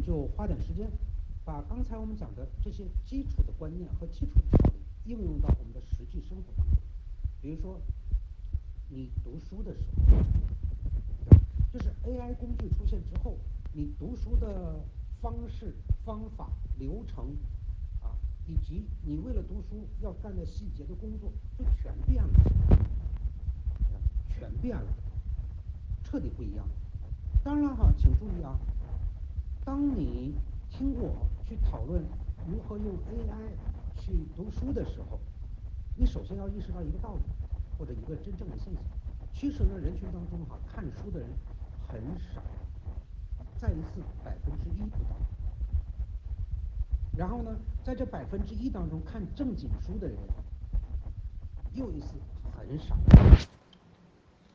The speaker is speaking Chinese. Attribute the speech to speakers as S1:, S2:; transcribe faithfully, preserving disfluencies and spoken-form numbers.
S1: 就花点时间，把刚才我们讲的这些基础的观念和基础的道理应用到我们的实际生活当中。比如说，你读书的时候，就是 A I 工具出现之后，你读书的方式、方法、流程啊，以及你为了读书要干的细节的工作，就全变了，全变了，彻底不一样。当然哈，请注意啊，当你听我去讨论如何用 A I 去读书的时候，你首先要意识到一个道理，或者一个真正的现象。其实呢，人群当中哈，看书的人很少，再一次百分之一不到。然后呢，在这百分之一当中，看正经书的人又一次很少。